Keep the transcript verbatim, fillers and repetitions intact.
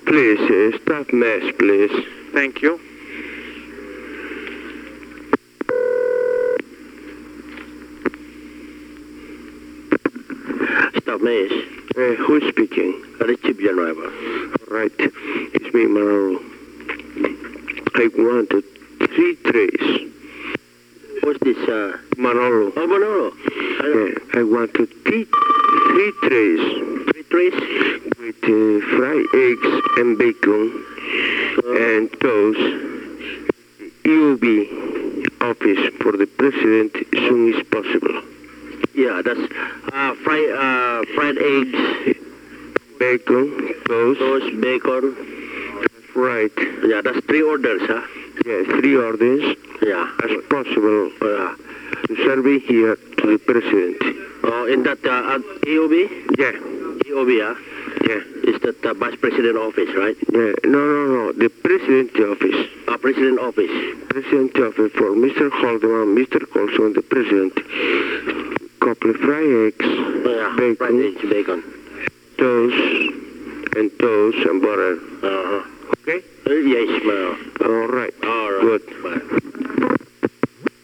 Please, uh, staff mess, please. Thank you. Staff Mess. Uh, who's speaking? The chief general. Right, it's me, Manolo. I wanted three trays. What's this? Uh, Manolo. oh, Manolo. Uh, I wanted three, three trays. Three trays? With uh, fried eggs and bacon Uh, and toast. E O B office for the president as soon as possible. yeah, that's uh, fried, uh, fried eggs, Bacon, toast, toast, bacon. right. Yeah, that's three orders, huh? Yeah, three orders Yeah. as possible Uh, to serve it here to the president. uh, in that uh, uh, E O B? Yeah, E O B, huh? yeah, Is that uh, vice president office, right? yeah. No, no, no. The president office. Uh, president office. President office for Mister Haldeman, Mister Colson, the president. Couple of fried eggs, Yeah, bacon, fried eggs, bacon. toast, and toast and butter. Uh-huh. Okay? Uh, yes, ma'am. All right. All right. Good. Bye.